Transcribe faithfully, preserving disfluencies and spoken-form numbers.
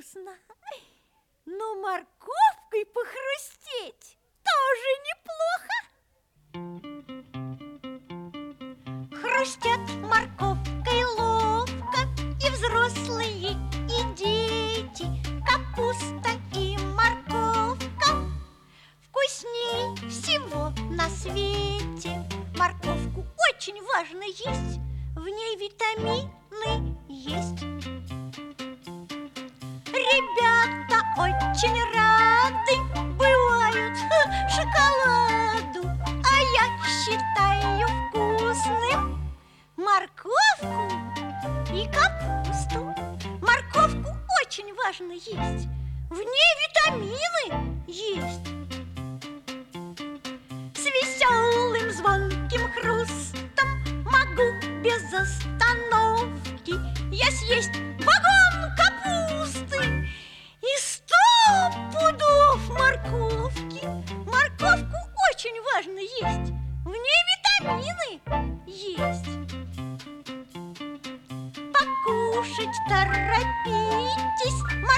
вкусно. Но морковкой похрустеть тоже неплохо. Хрустят морковкой ловко и взрослые, и дети. Капуста и морковка вкусней всего на свете. Морковку очень важно есть, в ней витамины есть. Ребята очень рады бывают шоколаду, а я считаю вкусным морковку и капусту. Морковку очень важно есть, в ней витамины есть. С веселым звонким хрустом могу без остановки я съесть вагон капусты и сто пудов морковки. Морковку очень важно есть, в ней витамины есть. Покушать торопитесь,